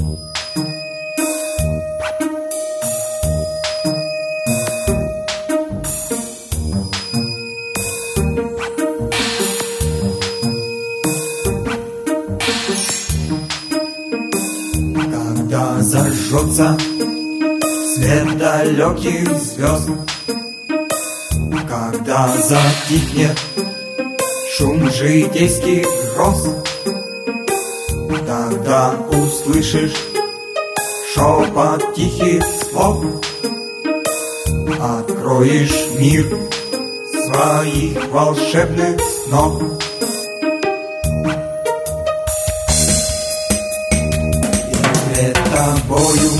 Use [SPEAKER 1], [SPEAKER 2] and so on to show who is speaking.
[SPEAKER 1] Когда зажжется свет далеких звезд, когда затихнет шум житейских гроз, тогда услышишь шепот тихих слов, откроешь мир своих волшебных снов. И пред тобою